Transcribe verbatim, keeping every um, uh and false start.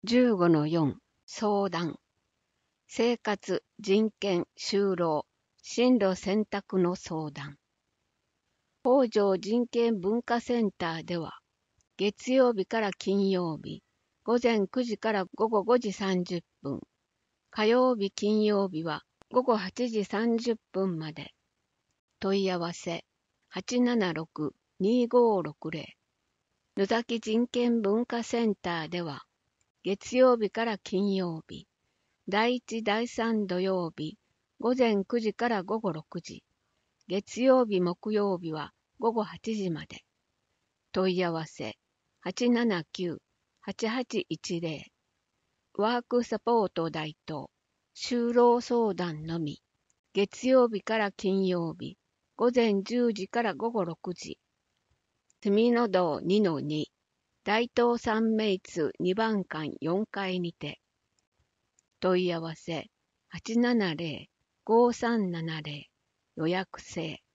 じゅうごのよん 相談。生活、人権、就労、進路選択の相談。北条人権文化センターでは、月曜日から金曜日、午前くじから午後ごじさんじゅっぷん、火曜日、金曜日は午後はちじさんじゅっぷんまで。問い合わせ、はちななろく にごろくゼロ。野崎人権文化センターでは、月曜日から金曜日、だいいち、だいさん土曜日、午前くじから午後ろくじ、月曜日、木曜日は午後はちじまで。問い合わせ、はちななきゅう はちはちいちゼロ。ワークサポート代行、就労相談のみ。月曜日から金曜日、午前じゅうじから午後ろくじ。住の堂 にのに、大東三名津にばん館よんかいにて。問い合わせ、はちななゼロ ごさんななゼロ。予約制。